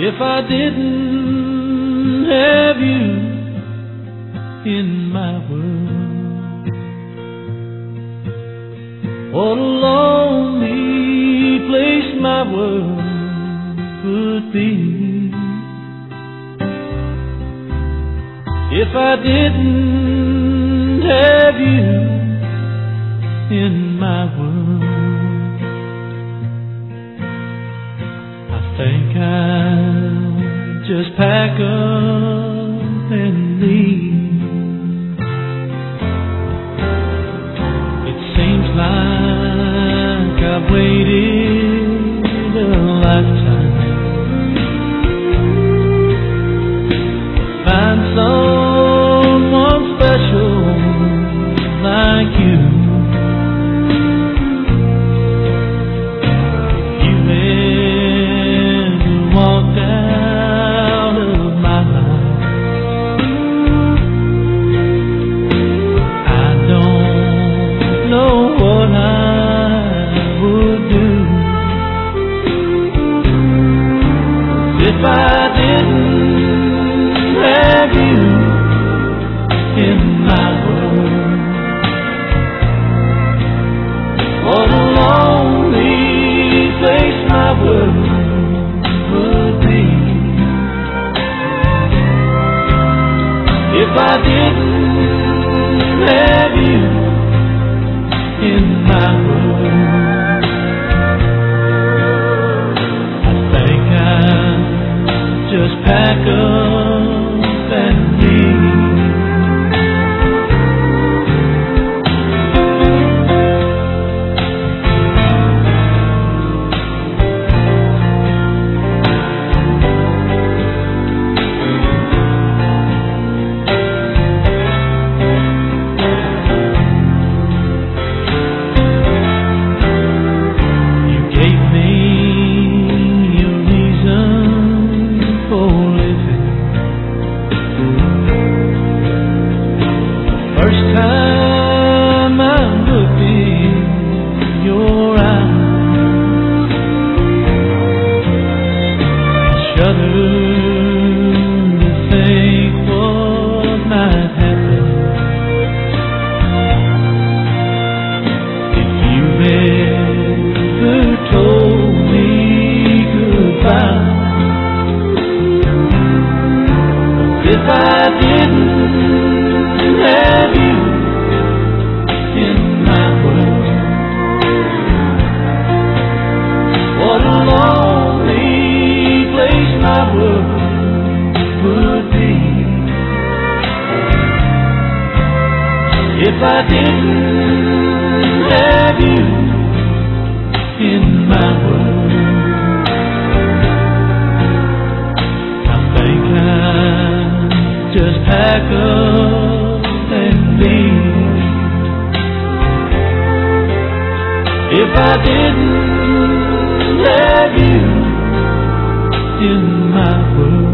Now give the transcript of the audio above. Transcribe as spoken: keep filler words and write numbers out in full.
If I didn't have you in my world, what a lonely place my world would be. If I didn't have you in my world, I think I'll just pack up and leave. It seems like I've waited a lifetime to find someone special like you. If I didn't have you in my world, what a lonely place my world would be. If I didn't have you in my world, just pack up and leave. You gave me a reason for living. First time I looked in your eyes, I shuddered to think what might happen if you ever told me goodbye. If I didn't have you in my world, what a lonely place my world would be. If I didn't have you in my world, I think I just pack up and leave. If I didn't have you in my world,